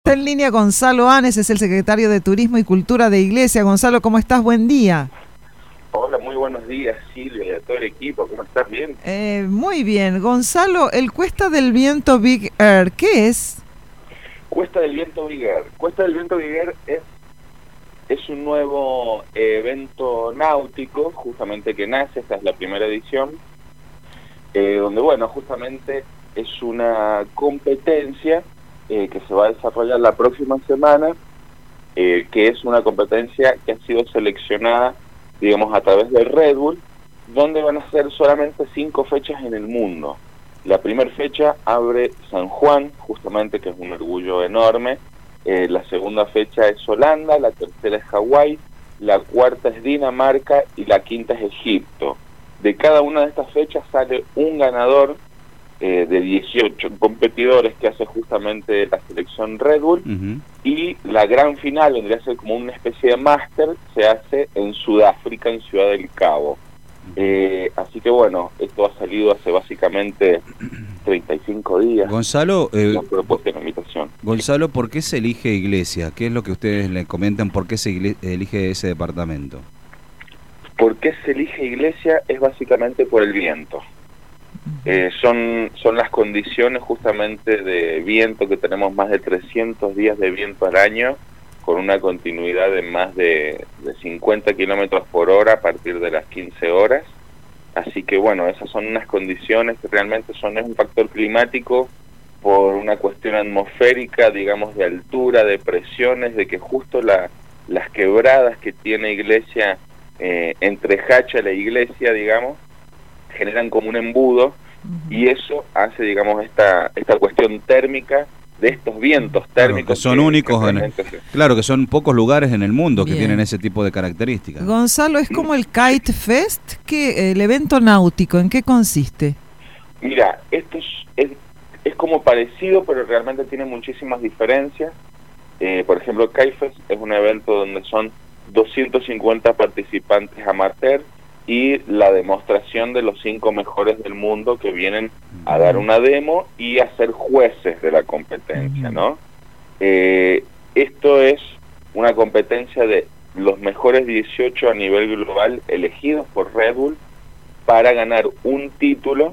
Está en línea Gonzalo Anes, es el secretario de Turismo y Cultura de Iglesia. Gonzalo, ¿cómo estás? Buen día. Hola, muy buenos días, Silvia, y a todo el equipo. ¿Cómo estás? ¿Bien? Muy bien. Gonzalo, el Cuesta del Viento Big Air, ¿qué es? Cuesta del Viento Big Air. Cuesta del Viento Big Air es un nuevo evento náutico, justamente que nace, esta es la primera edición, donde, bueno, justamente es una competencia que se va a desarrollar la próxima semana, que es una competencia que ha sido seleccionada, digamos, a través del Red Bull, donde van a ser solamente 5 fechas en el mundo. La primera fecha abre San Juan, justamente, que es un orgullo enorme. La segunda fecha es Holanda, la tercera es Hawái, la cuarta es Dinamarca y la quinta es Egipto. De cada una de estas fechas sale un ganador de 18 competidores que hace justamente la selección Red Bull, y la gran final, vendría a ser como una especie de máster, se hace en Sudáfrica, en Ciudad del Cabo. Así que bueno, esto ha salido hace básicamente 35 días. Gonzalo, la propuesta de invitación. Gonzalo, ¿por qué se elige Iglesia? ¿Qué es lo que ustedes le comentan? ¿Por qué se elige ese departamento? ¿Por qué se elige Iglesia? Es básicamente por el viento. Son las condiciones justamente de viento, que tenemos más de 300 días de viento al año, con una continuidad de más de 50 kilómetros por hora a partir de las 15 horas. Así que bueno, esas son unas condiciones que realmente es un factor climático por una cuestión atmosférica, digamos, de altura, de presiones, de que justo las quebradas que tiene Iglesia, entre Hacha y la Iglesia, digamos, generan como un embudo, y eso hace, digamos, esta cuestión térmica de estos vientos térmicos. Claro, que son únicos, claro, que son pocos lugares en el mundo que tienen ese tipo de características. Gonzalo, ¿es como el Kite Fest? El evento náutico, ¿en qué consiste? Mira, esto es como parecido, pero realmente tiene muchísimas diferencias. Por ejemplo, el Kite Fest es un evento donde son 250 participantes amateur y la demostración de los 5 mejores del mundo que vienen a dar una demo y a ser jueces de la competencia, ¿no? Esto es una competencia de los mejores 18 a nivel global elegidos por Red Bull para ganar un título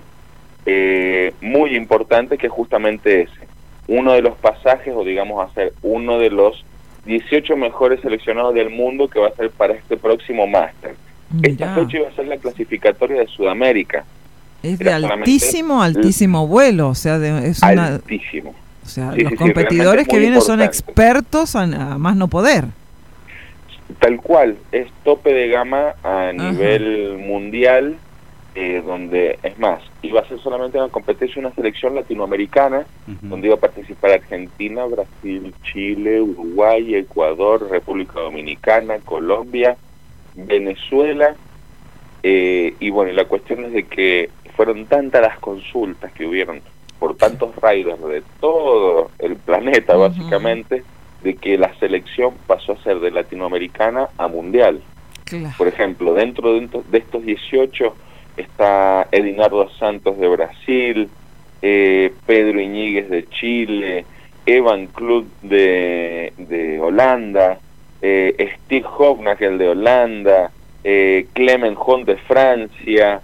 muy importante, que es justamente ese. Uno de los pasajes, o digamos hacer uno de los 18 mejores seleccionados del mundo, que va a ser para este próximo máster. Esta fecha iba a ser la clasificatoria de Sudamérica. Es de altísimo vuelo, o sea, altísimo. O sea, sí, los competidores que vienen son expertos a más no poder. Tal cual, es tope de gama a nivel mundial, donde, es más, iba a ser solamente una competencia, una selección latinoamericana, donde iba a participar Argentina, Brasil, Chile, Uruguay, Ecuador, República Dominicana, Colombia, Venezuela, y bueno, la cuestión es de que fueron tantas las consultas que hubieron por tantos riders de todo el planeta, básicamente, de que la selección pasó a ser de latinoamericana a mundial. Claro. Por ejemplo, dentro de estos 18 está Edinardo Santos de Brasil, Pedro Iñiguez de Chile, Evan Club de Holanda, Steve Hopnagel de Holanda, Clement Hont de Francia,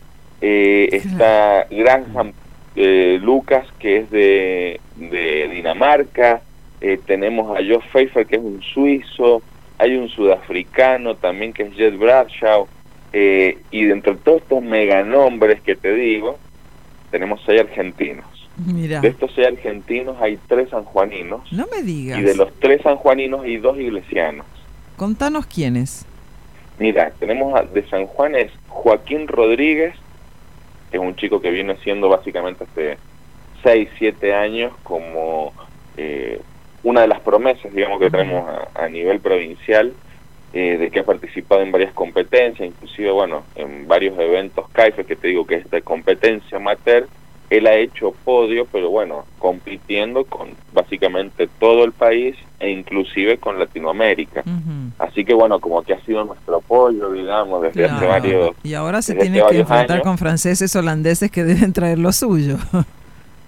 está Graham Lucas, que es de Dinamarca, tenemos a Joe Pfeiffer, que es un suizo, hay un sudafricano también que es Jet Bradshaw, y dentro de todos estos meganombres que te digo, tenemos 6 argentinos. Mirá. De estos 6 argentinos hay 3 sanjuaninos. No me digas. Y de los 3 sanjuaninos hay 2 iglesianos. Contanos quiénes. Mira, tenemos de San Juan es Joaquín Rodríguez, que es un chico que viene siendo básicamente hace 6, 7 años como una de las promesas, digamos, que tenemos a nivel provincial, de que ha participado en varias competencias, inclusive, bueno, en varios eventos CAIFE, que te digo que es de competencia amateur. Él ha hecho podio, pero bueno, compitiendo con básicamente todo el país e inclusive con Latinoamérica. Así que bueno, como que ha sido nuestro apoyo, digamos, desde hace varios. Y ahora se tiene que enfrentar con franceses, holandeses que deben traer lo suyo.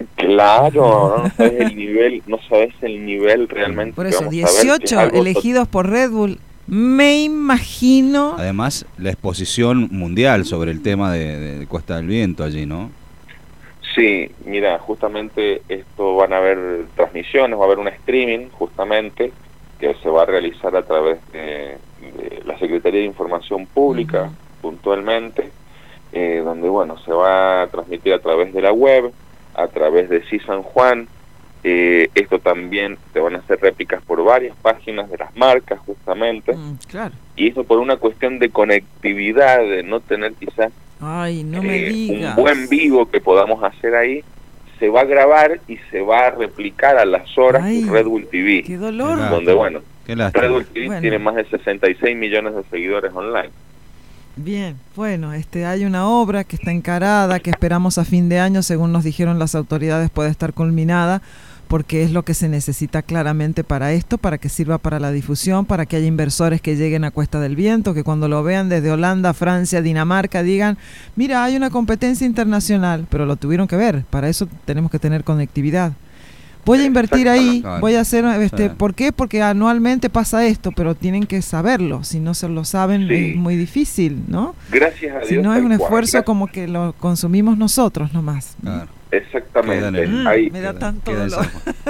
Claro, no sabes el nivel, no sabes el nivel realmente. Por que eso, vamos a ver, que es 18 algo elegidos por Red Bull. Me imagino. Además, la exposición mundial sobre el tema de Costa del Viento allí, ¿no? Sí, mira, justamente esto van a haber transmisiones, va a haber un streaming justamente que se va a realizar a través de la Secretaría de Información Pública, puntualmente, donde, bueno, se va a transmitir a través de la web, a través de Sí San Juan. Esto también te van a hacer réplicas por varias páginas de las marcas, justamente. Claro. Y esto por una cuestión de conectividad, de no tener quizás Ay, no me digas. un buen vivo que podamos hacer ahí. Se va a grabar y se va a replicar a las horas por Red Bull TV. ¡Qué dolor! Donde, bueno, Red Bull TV tiene más de 66 millones de seguidores online. Bien, bueno, hay una obra que está encarada, que esperamos a fin de año, según nos dijeron las autoridades, puede estar culminada, porque es lo que se necesita claramente para esto, para que sirva para la difusión, para que haya inversores que lleguen a Cuesta del Viento, que cuando lo vean desde Holanda, Francia, Dinamarca, digan, mira, hay una competencia internacional, pero lo tuvieron que ver, para eso tenemos que tener conectividad. Voy a invertir ahí, voy a hacer, ¿por qué? Porque anualmente pasa esto, pero tienen que saberlo, si no se lo saben es muy difícil, ¿no? Gracias a Dios. Si no es un esfuerzo como que lo consumimos nosotros nomás. Claro. Exactamente. Me da tanto dolor.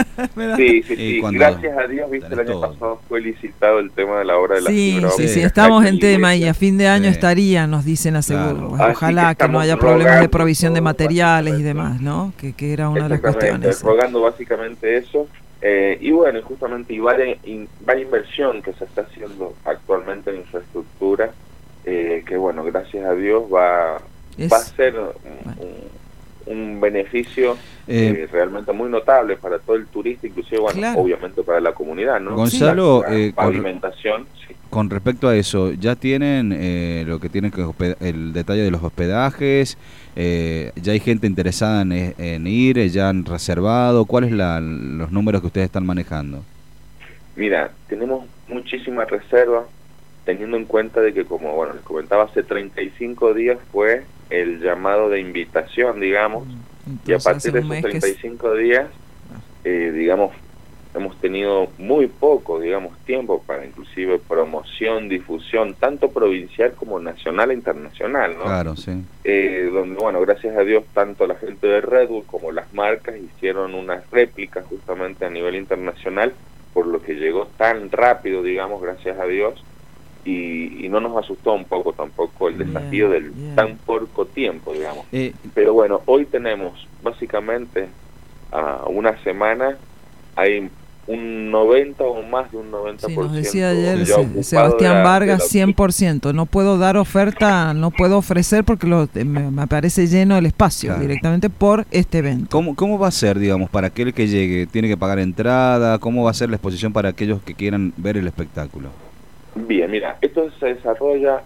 Sí. Gracias a Dios, viste, el año pasado fue licitado el tema de la obra de la fibra óptica. Sí, estamos en tema y a fin de año estaría, nos dicen aseguro. Claro. Ojalá que no haya problemas de provisión de materiales y demás, ¿no? Que era una de las cuestiones. Rogando básicamente eso. Y bueno, justamente y varias inversión que se está haciendo actualmente en infraestructura, que bueno, gracias a Dios va a ser un beneficio realmente muy notable para todo el turista, inclusive, bueno, obviamente para la comunidad, ¿no? Gonzalo, pavimentación, con respecto a eso, ¿ya tienen lo que tienen que el detalle de los hospedajes? ¿Ya hay gente interesada en ir? ¿Ya han reservado? ¿Cuáles los números que ustedes están manejando? Mira, tenemos muchísimas reservas, teniendo en cuenta de que, como bueno les comentaba, hace 35 días fue el llamado de invitación, digamos. Entonces, y a partir de esos 35 días, digamos, hemos tenido muy poco, digamos, tiempo para inclusive promoción, difusión, tanto provincial como nacional e internacional, ¿no? Claro, sí. Donde, bueno, gracias a Dios, tanto la gente de Red Bull como las marcas hicieron unas réplicas justamente a nivel internacional, por lo que llegó tan rápido, digamos, gracias a Dios. Y no nos asustó un poco tampoco el desafío del tan poco tiempo, digamos. Pero bueno, hoy tenemos básicamente a una semana, hay un 90 o más de un 90%. Sí, nos decía ayer Sebastián Vargas, 100%. No puedo dar oferta, no puedo ofrecer porque me parece lleno el espacio directamente por este evento. ¿Cómo va a ser, digamos, para aquel que llegue? ¿Tiene que pagar entrada? ¿Cómo va a ser la exposición para aquellos que quieran ver el espectáculo? Bien, mira, esto se desarrolla,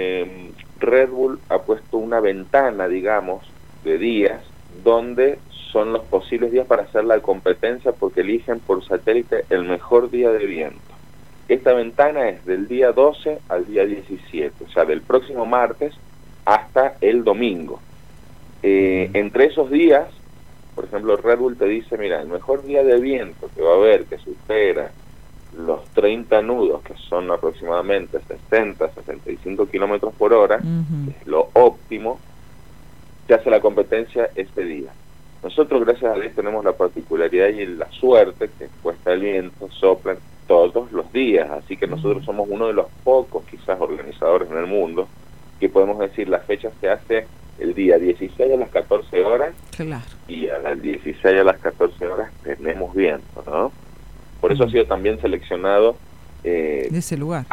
Red Bull ha puesto una ventana, digamos, de días, donde son los posibles días para hacer la competencia, porque eligen por satélite el mejor día de viento. Esta ventana es del día 12 al día 17, o sea, del próximo martes hasta el domingo. Entre esos días, por ejemplo, Red Bull te dice, mira, el mejor día de viento que va a haber, que supera los 30 nudos, que son aproximadamente 60-65 kilómetros por hora, que es lo óptimo, se hace la competencia ese día. Nosotros, gracias a Dios, tenemos la particularidad y la suerte que Cuesta del Viento soplan todos los días, así que nosotros somos uno de los pocos, quizás, organizadores en el mundo, que podemos decir la fecha se hace el día 16 a las 14 horas, y a las 16 a las 14 horas tenemos viento, ¿no? Por eso ha sido también seleccionado de ese lugar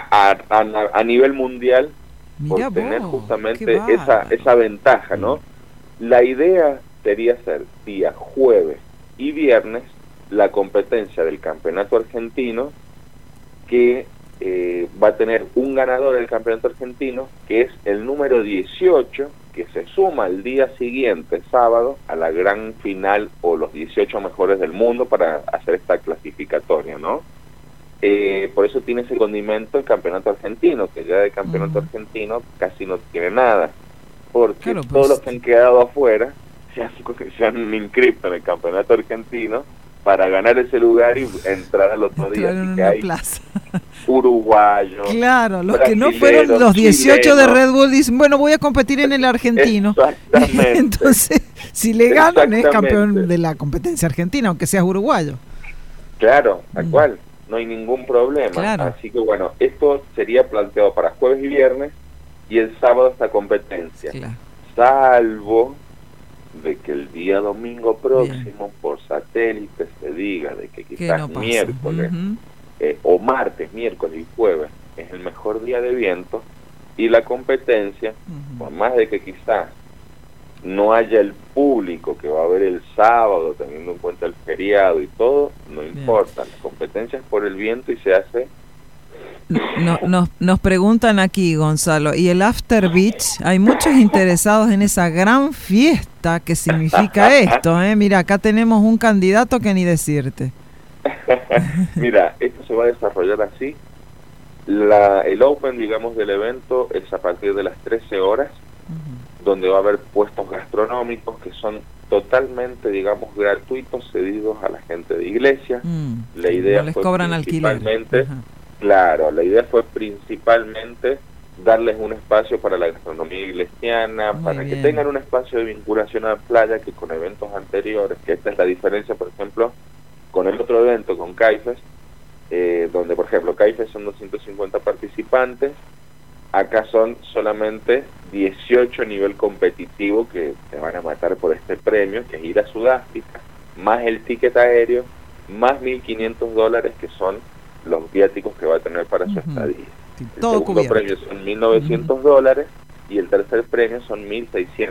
a nivel mundial. Mirá por tener justamente esa ventaja, ¿no? La idea sería ser día jueves y viernes la competencia del campeonato argentino, que va a tener un ganador del campeonato argentino, que es el número 18, que se suma al día siguiente, sábado, a la gran final o los 18 mejores del mundo para hacer esta clasificatoria, ¿no? Por eso tiene ese condimento el campeonato argentino, que ya de campeonato argentino casi no tiene nada, porque todos los que han quedado afuera se han inscrito en el campeonato argentino para ganar ese lugar y entrar al otro día. En Así una que hay plaza. Uruguayos, claro, los que no fueron los 18 de Red Bull dicen, bueno, voy a competir en el argentino. Exactamente. Entonces, si le ganan, es campeón de la competencia argentina, aunque seas uruguayo. Claro, tal cual, no hay ningún problema. Claro. Así que bueno, esto sería planteado para jueves y viernes y el sábado esta competencia. Claro. Salvo de que el día domingo próximo por satélite se diga de que quizás no miércoles o martes, miércoles y jueves es el mejor día de viento y la competencia, por más de que quizás no haya el público que va a haber el sábado teniendo en cuenta el feriado y todo, no importa, la competencia es por el viento y se hace. Nos preguntan aquí, Gonzalo, y el After Beach, hay muchos interesados en esa gran fiesta que significa esto, ¿eh? Mira, acá tenemos un candidato que ni decirte. Mira, esto se va a desarrollar así. El open, digamos, del evento es a partir de las 13 horas, donde va a haber puestos gastronómicos que son totalmente, digamos, gratuitos, cedidos a la gente de iglesia. La idea no les fue cobran principalmente, alquiler. claro, la idea fue principalmente darles un espacio para la gastronomía iglesiana, para que tengan un espacio de vinculación a la playa, que con eventos anteriores, que esta es la diferencia, por ejemplo, con el otro evento, con CAIFES, donde, por ejemplo, CAIFES son 250 participantes, acá son solamente 18 a nivel competitivo que se van a matar por este premio, que es ir a Sudáfrica, más el ticket aéreo, más $1.500 que son los viáticos que va a tener para su estadía. El Todo segundo cubierto. premio son $1.900 y el tercer premio son $1.600,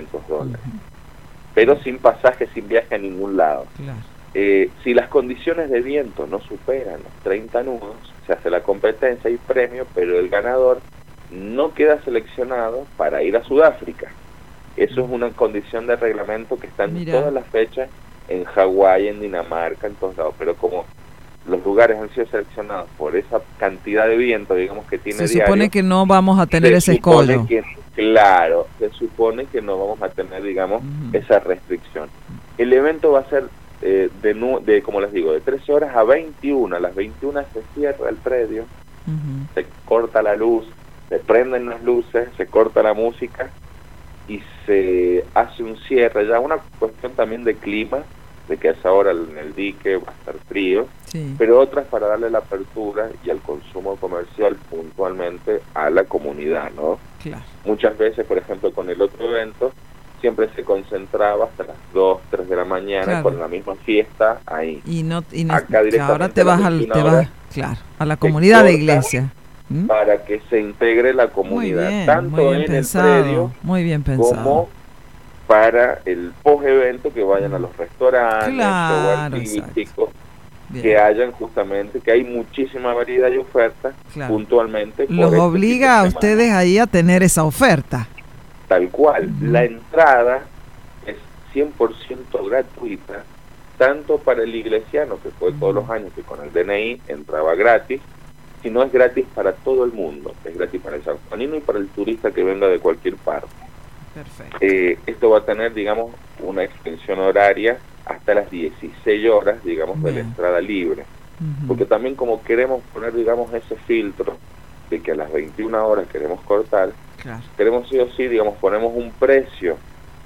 pero sin pasaje, sin viaje a ningún lado. Claro. Si las condiciones de viento no superan los 30 nudos, se hace la competencia y premio, pero el ganador no queda seleccionado para ir a Sudáfrica. Eso es una condición de reglamento que está en todas las fechas, en Hawái, en Dinamarca, en todos lados, pero como los lugares han sido seleccionados por esa cantidad de viento, digamos, que tiene se supone que no vamos a tener ese escollo. Claro, se supone que no vamos a tener, digamos, esa restricción. El evento va a ser como les digo, de 13 horas a 21. A las 21 se cierra el predio, se corta la luz, se prenden las luces, se corta la música y se hace un cierre. Ya una cuestión también de clima, de que a esa hora en el dique va a estar frío, pero otras para darle la apertura y al consumo comercial puntualmente a la comunidad, ¿no? Claro. Muchas veces, por ejemplo, con el otro evento, siempre se concentraba hasta las 2, 3 de la mañana con la misma fiesta ahí. Y no acá directamente ahora te vas a la comunidad de iglesia. Para que se integre la comunidad, bien, tanto en pensado, el predio muy bien pensado, como para el post-evento, que vayan a los restaurantes o artísticos, que hayan justamente, que hay muchísima variedad y oferta puntualmente. Los obliga a ustedes ahí a tener esa oferta. Tal cual, la entrada es 100% gratuita, tanto para el iglesiano, que fue todos los años que con el DNI entraba gratis, sino es gratis para todo el mundo, es gratis para el sanjuanino y para el turista que venga de cualquier parte. Perfecto. Esto va a tener, digamos, una extensión horaria hasta las 16 horas, digamos, de la entrada libre, porque también como queremos poner, digamos, ese filtro de que a las 21 horas queremos cortar, queremos sí o sí, digamos, ponemos un precio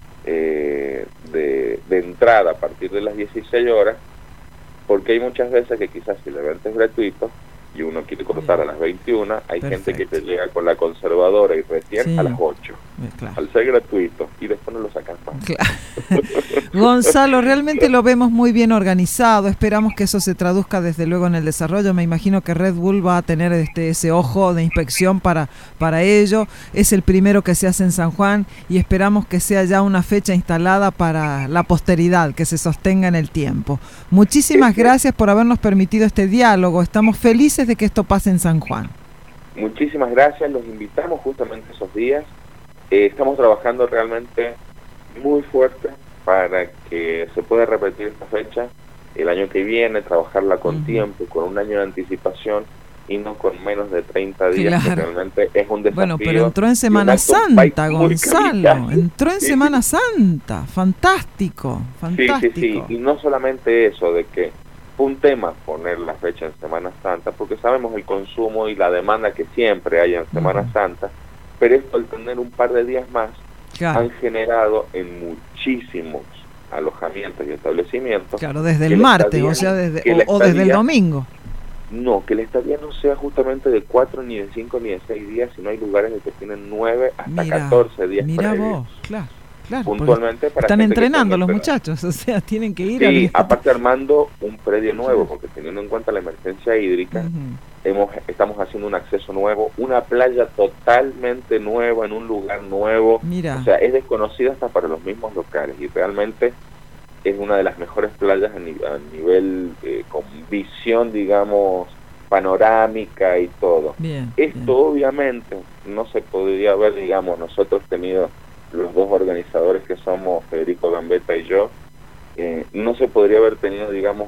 de entrada a partir de las 16 horas, porque hay muchas veces que quizás si el evento es gratuito y uno quiere cortar a las 21, hay gente que te llega con la conservadora y recién a las 8, al ser gratuito, y después no lo sacan más. Gonzalo, realmente lo vemos muy bien organizado, esperamos que eso se traduzca desde luego en el desarrollo. Me imagino que Red Bull va a tener ese ojo de inspección para ello. Es el primero que se hace en San Juan y esperamos que sea ya una fecha instalada para la posteridad, que se sostenga en el tiempo. Muchísimas gracias por habernos permitido este diálogo, estamos felices de que esto pase en San Juan. Muchísimas gracias, los invitamos justamente esos días. Estamos trabajando realmente muy fuerte para que se pueda repetir esta fecha el año que viene, trabajarla con tiempo, con un año de anticipación, y no con menos de 30 días, claro. que realmente es un desafío. Bueno, pero entró en Semana Santa, Gonzalo, entró en Semana Santa, fantástico, fantástico. Sí, y no solamente eso, de que fue un tema poner la fecha en Semana Santa, porque sabemos el consumo y la demanda que siempre hay en Semana Santa, pero esto al tener un par de días más, han generado en muchísimos alojamientos y establecimientos. Claro, desde el martes, o sea, desde el domingo. No, que la estadía no sea justamente de 4, ni de 5, ni de 6 días, sino hay lugares que tienen 9 hasta 14 días. Mira vos, claro. Puntualmente para están entrenando los muchachos, o sea, tienen que ir. Sí, aparte armando un predio nuevo, porque teniendo en cuenta la emergencia hídrica, estamos haciendo un acceso nuevo, una playa totalmente nueva, en un lugar nuevo. Mira. O sea, es desconocida hasta para los mismos locales, y realmente es una de las mejores playas a nivel con visión, digamos, panorámica y todo. Esto obviamente no se podría haber, digamos, nosotros tenido los dos organizadores que somos Federico Gambetta y yo, no se podría haber tenido, digamos,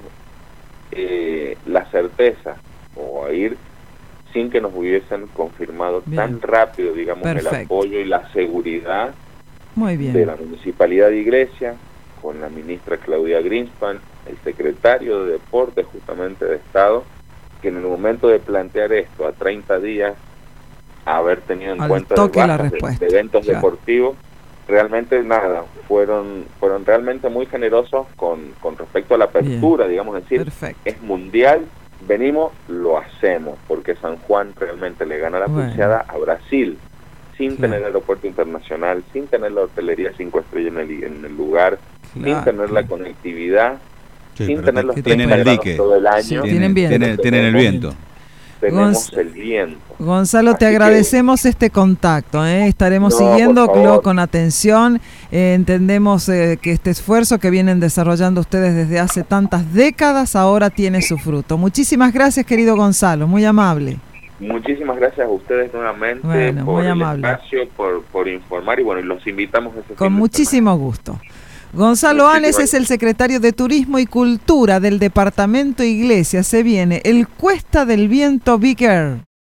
la certeza o ir sin que nos hubiesen confirmado tan rápido, digamos, el apoyo y la seguridad de la Municipalidad de Iglesia, con la ministra Claudia Greenspan, el secretario de Deportes justamente de Estado, que en el momento de plantear esto a 30 días, haber tenido en cuenta de eventos deportivos, realmente fueron realmente muy generosos con respecto a la apertura, digamos, es decir, es mundial, venimos, lo hacemos, porque San Juan realmente le gana la pulseada a Brasil, sin tener aeropuerto internacional, sin tener la hotelería 5 estrellas en el lugar, sin tener la conectividad, sin tener los tienen el dique todo el año. Tienen el viento. Tenemos el viento. Gonzalo, te agradecemos este contacto, estaremos siguiéndolo con atención. Entendemos que este esfuerzo que vienen desarrollando ustedes desde hace tantas décadas ahora tiene su fruto. Muchísimas gracias, querido Gonzalo, muy amable. Muchísimas gracias a ustedes nuevamente por el espacio, por informar, y bueno, y los invitamos a ese con muchísimo gusto. Gonzalo Anes es el secretario de Turismo y Cultura del Departamento Iglesia. Se viene el Cuesta del Viento Big Air.